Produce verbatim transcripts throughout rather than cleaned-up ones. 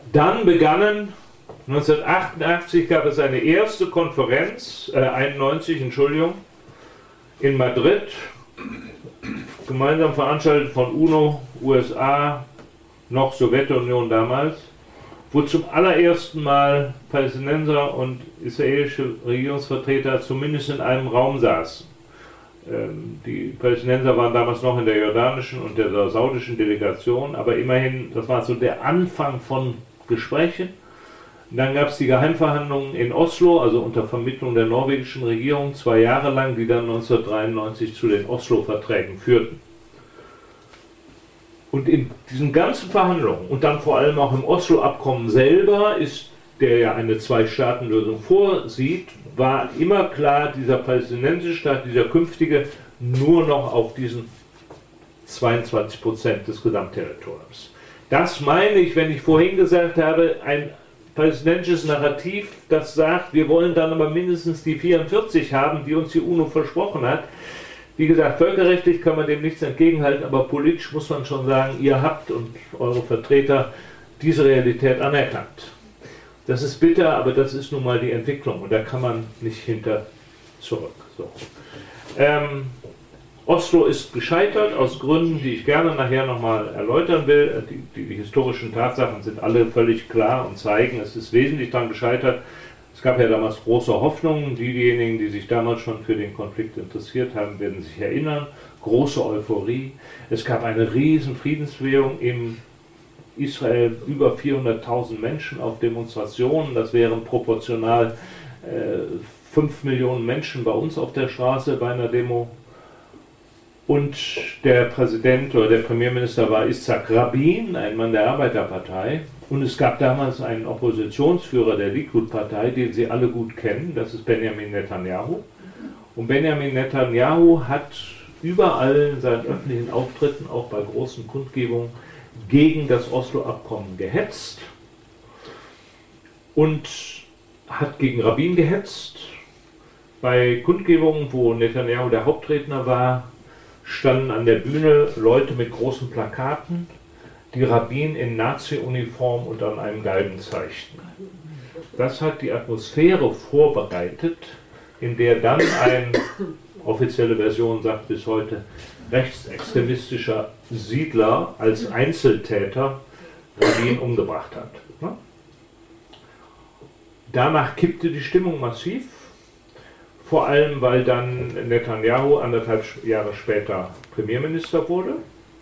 Dann begannen, neunzehnhundertachtundachtzig gab es eine erste Konferenz, äh, einundneunzig, Entschuldigung, in Madrid, gemeinsam veranstaltet von UNO, U S A, noch Sowjetunion damals, wo zum allerersten Mal Palästinenser und israelische Regierungsvertreter zumindest in einem Raum saßen. Ähm, die Palästinenser waren damals noch in der jordanischen und der saudischen Delegation, aber immerhin, das war so der Anfang von Gesprächen. Dann gab es die Geheimverhandlungen in Oslo, also unter Vermittlung der norwegischen Regierung, zwei Jahre lang, die dann neunzehnhundertdreiundneunzig zu den Oslo-Verträgen führten. Und in diesen ganzen Verhandlungen und dann vor allem auch im Oslo-Abkommen selber, ist, der ja eine Zwei-Staaten-Lösung vorsieht, war immer klar, dieser palästinensische Staat, dieser künftige, nur noch auf diesen zweiundzwanzig Prozent des Gesamtterritoriums. Das meine ich, wenn ich vorhin gesagt habe, ein palästinensisches Narrativ, das sagt, wir wollen dann aber mindestens die vierundvierzig haben, die uns die UNO versprochen hat. Wie gesagt, völkerrechtlich kann man dem nichts entgegenhalten, aber politisch muss man schon sagen, ihr habt und eure Vertreter diese Realität anerkannt. Das ist bitter, aber das ist nun mal die Entwicklung und da kann man nicht hinter zurück. So. Ähm, Oslo ist gescheitert aus Gründen, die ich gerne nachher nochmal erläutern will. Die, die, die historischen Tatsachen sind alle völlig klar und zeigen, es ist wesentlich daran gescheitert. Es gab ja damals große Hoffnungen. Diejenigen, die sich damals schon für den Konflikt interessiert haben, werden sich erinnern. Große Euphorie. Es gab eine riesen Friedensbewegung in Israel, über vierhunderttausend Menschen auf Demonstrationen. Das wären proportional äh, fünf Millionen Menschen bei uns auf der Straße bei einer Demo. Und der Präsident oder der Premierminister war Itzhak Rabin, ein Mann der Arbeiterpartei. Und es gab damals einen Oppositionsführer der Likud-Partei, den Sie alle gut kennen, das ist Benjamin Netanyahu. Und Benjamin Netanyahu hat überall in seinen öffentlichen Auftritten, auch bei großen Kundgebungen, gegen das Oslo-Abkommen gehetzt und hat gegen Rabin gehetzt. Bei Kundgebungen, wo Netanyahu der Hauptredner war, standen an der Bühne Leute mit großen Plakaten, die Rabin in Nazi-Uniform und an einem Galgen zeigten. Das hat die Atmosphäre vorbereitet, in der dann ein, offizielle Version sagt bis heute, rechtsextremistischer Siedler als Einzeltäter Rabin umgebracht hat. Danach kippte die Stimmung massiv. Vor allem, weil dann Netanyahu anderthalb Jahre später Premierminister wurde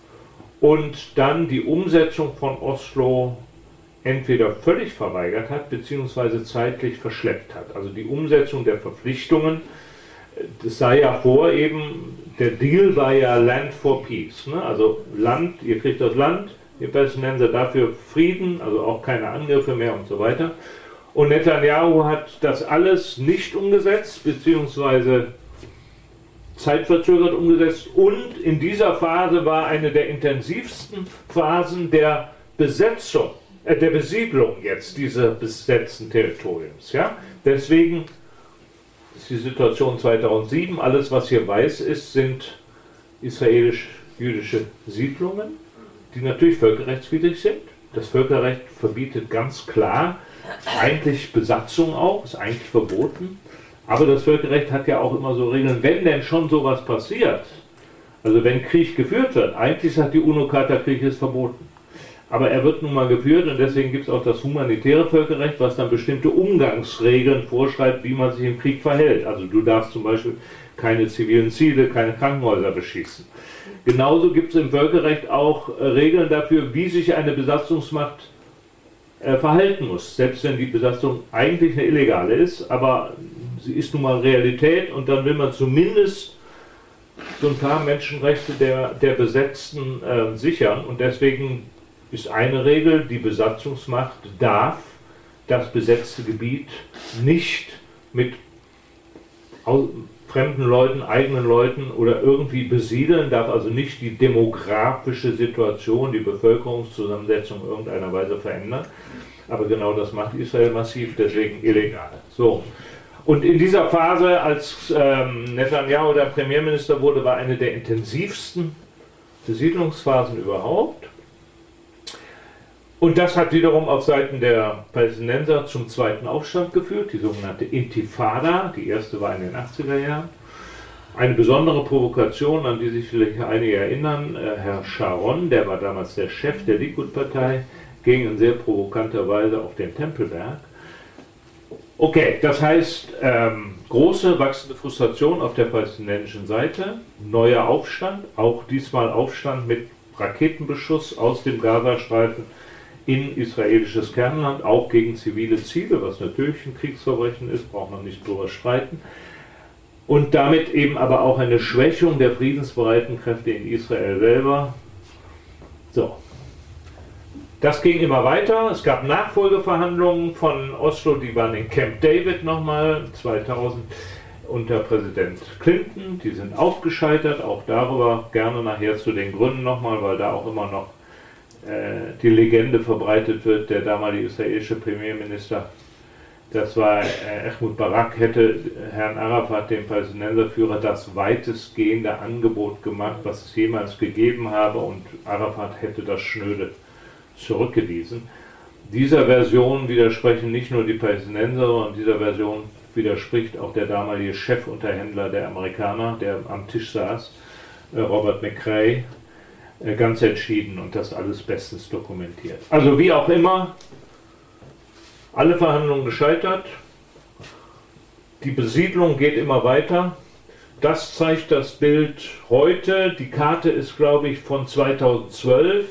und dann die Umsetzung von Oslo entweder völlig verweigert hat, beziehungsweise zeitlich verschleppt hat. Also die Umsetzung der Verpflichtungen, das sah ja vor eben, der Deal war ja Land for Peace. Ne? Also Land, ihr kriegt das Land, ihr Palästinenser dafür Frieden, also auch keine Angriffe mehr und so weiter. Und Netanyahu hat das alles nicht umgesetzt, beziehungsweise zeitverzögert umgesetzt. Und in dieser Phase war eine der intensivsten Phasen der Besetzung, äh, der Besiedlung jetzt dieser besetzten Territoriums. Ja? Deswegen ist die Situation zweitausendsieben. Alles, was hier weiß ist, sind israelisch-jüdische Siedlungen, die natürlich völkerrechtswidrig sind. Das Völkerrecht verbietet ganz klar, eigentlich Besatzung auch, ist eigentlich verboten, aber das Völkerrecht hat ja auch immer so Regeln, wenn denn schon sowas passiert, also wenn Krieg geführt wird, eigentlich sagt die UNO-Charta, Krieg ist verboten, aber er wird nun mal geführt und deswegen gibt es auch das humanitäre Völkerrecht, was dann bestimmte Umgangsregeln vorschreibt, wie man sich im Krieg verhält. Also du darfst zum Beispiel keine zivilen Ziele, keine Krankenhäuser beschießen. Genauso gibt es im Völkerrecht auch Regeln dafür, wie sich eine Besatzungsmacht verhalten muss, selbst wenn die Besatzung eigentlich eine illegale ist, aber sie ist nun mal Realität und dann will man zumindest so ein paar Menschenrechte der, der Besetzten äh, sichern und deswegen ist eine Regel, die Besatzungsmacht darf das besetzte Gebiet nicht mit fremden Leuten, eigenen Leuten oder irgendwie besiedeln, darf also nicht die demografische Situation, die Bevölkerungszusammensetzung in irgendeiner Weise verändern. Aber genau das macht Israel massiv, deswegen illegal. So. Und in dieser Phase, als ähm, Netanyahu der Premierminister wurde, war eine der intensivsten Besiedlungsphasen überhaupt. Und das hat wiederum auf Seiten der Palästinenser zum zweiten Aufstand geführt, die sogenannte Intifada, die erste war in den achtziger Jahren. Eine besondere Provokation, an die sich vielleicht einige erinnern, äh, Herr Sharon, der war damals der Chef der Likud-Partei, ging in sehr provokanter Weise auf den Tempelberg. Okay, das heißt, ähm, große wachsende Frustration auf der palästinensischen Seite, neuer Aufstand, auch diesmal Aufstand mit Raketenbeschuss aus dem Gazastreifen in israelisches Kernland, auch gegen zivile Ziele, was natürlich ein Kriegsverbrechen ist, braucht man nicht drüber streiten. Und damit eben aber auch eine Schwächung der friedensbereiten Kräfte in Israel selber. So. Das ging immer weiter. Es gab Nachfolgeverhandlungen von Oslo, die waren in Camp David nochmal zweitausend unter Präsident Clinton. Die sind auch gescheitert, auch darüber gerne nachher zu den Gründen nochmal, weil da auch immer noch äh, die Legende verbreitet wird, der damalige israelische Premierminister, das war äh, Ehud Barak, hätte Herrn Arafat, dem Palästinenserführer, das weitestgehende Angebot gemacht, was es jemals gegeben habe, und Arafat hätte das schnöde zurückgewiesen. Dieser Version widersprechen nicht nur die Palästinenser, sondern dieser Version widerspricht auch der damalige Chefunterhändler der Amerikaner, der am Tisch saß, äh, Robert McCrae, äh, ganz entschieden, und das alles bestens dokumentiert. Also wie auch immer, alle Verhandlungen gescheitert, die Besiedlung geht immer weiter. Das zeigt das Bild heute. Die Karte ist, glaube ich, von zweitausendzwölf.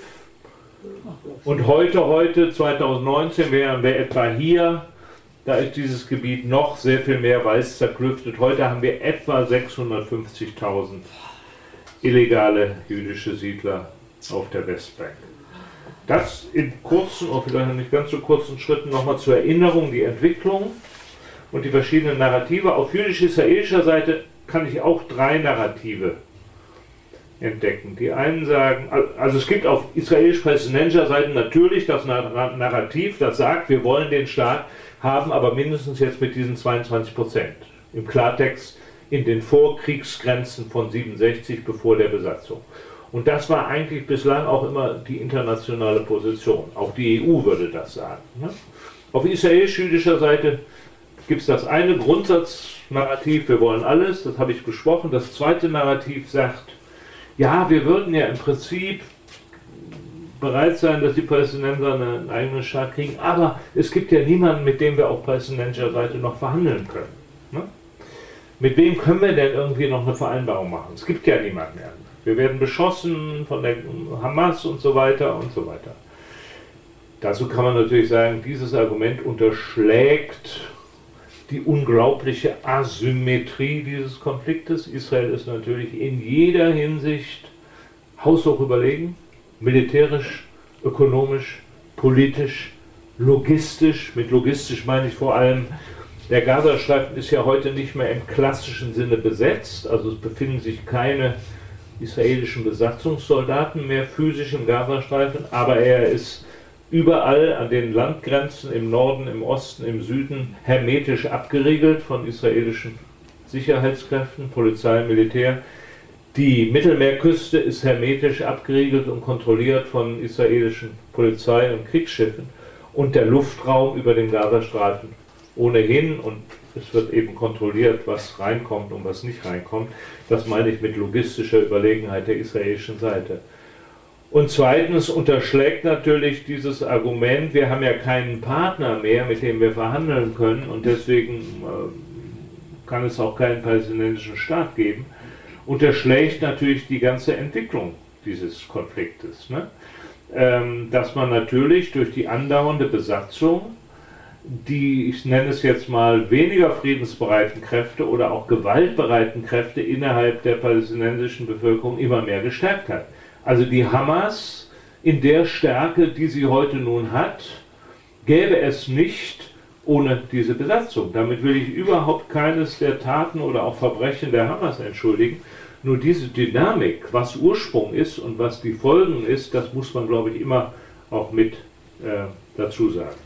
Und heute, heute, zweitausendneunzehn, wären wir etwa hier. Da ist dieses Gebiet noch sehr viel mehr weiß zerklüftet. Heute haben wir etwa sechshundertfünfzigtausend illegale jüdische Siedler auf der Westbank. Das in kurzen, oder vielleicht nicht ganz so kurzen Schritten nochmal zur Erinnerung, die Entwicklung und die verschiedenen Narrative. Auf jüdisch-israelischer Seite kann ich auch drei Narrative entdecken. Die einen sagen, also es gibt auf israelisch-palästinensischer Seite natürlich das Narrativ, das sagt, wir wollen den Staat haben, aber mindestens jetzt mit diesen zweiundzwanzig Prozent. Im Klartext in den Vorkriegsgrenzen von siebenundsechzig, bevor der Besatzung. Und das war eigentlich bislang auch immer die internationale Position. Auch die E U würde das sagen. Ne? Auf israelisch-jüdischer Seite gibt es das eine Grundsatznarrativ, wir wollen alles, das habe ich besprochen. Das zweite Narrativ sagt, ja, wir würden ja im Prinzip bereit sein, dass die Palästinenser einen eigenen Staat kriegen, aber es gibt ja niemanden, mit dem wir auf palästinensischer Seite noch verhandeln können. Ne? Mit wem können wir denn irgendwie noch eine Vereinbarung machen? Es gibt ja niemanden mehr. Wir werden beschossen von der Hamas und so weiter und so weiter. Dazu kann man natürlich sagen, dieses Argument unterschlägt die unglaubliche Asymmetrie dieses Konfliktes. Israel ist natürlich in jeder Hinsicht haushoch überlegen, militärisch, ökonomisch, politisch, logistisch. Mit logistisch meine ich vor allem, der Gazastreifen ist ja heute nicht mehr im klassischen Sinne besetzt, also es befinden sich keine israelischen Besatzungssoldaten mehr physisch im Gazastreifen, aber er ist überall an den Landgrenzen im Norden, im Osten, im Süden hermetisch abgeriegelt von israelischen Sicherheitskräften, Polizei, Militär. Die Mittelmeerküste ist hermetisch abgeriegelt und kontrolliert von israelischen Polizei- und Kriegsschiffen, und der Luftraum über dem Gazastreifen ohnehin, und es wird eben kontrolliert, was reinkommt und was nicht reinkommt. Das meine ich mit logistischer Überlegenheit der israelischen Seite. Und zweitens unterschlägt natürlich dieses Argument, wir haben ja keinen Partner mehr, mit dem wir verhandeln können, und deswegen äh, kann es auch keinen palästinensischen Staat geben, unterschlägt natürlich die ganze Entwicklung dieses Konfliktes. Ne? Ähm, dass man natürlich durch die andauernde Besatzung die, ich nenne es jetzt mal, weniger friedensbereiten Kräfte oder auch gewaltbereiten Kräfte innerhalb der palästinensischen Bevölkerung immer mehr gestärkt hat. Also die Hamas in der Stärke, die sie heute nun hat, gäbe es nicht ohne diese Besatzung. Damit will ich überhaupt keines der Taten oder auch Verbrechen der Hamas entschuldigen. Nur diese Dynamik, was Ursprung ist und was die Folgen ist, das muss man, glaube ich, immer auch mit äh, dazu sagen.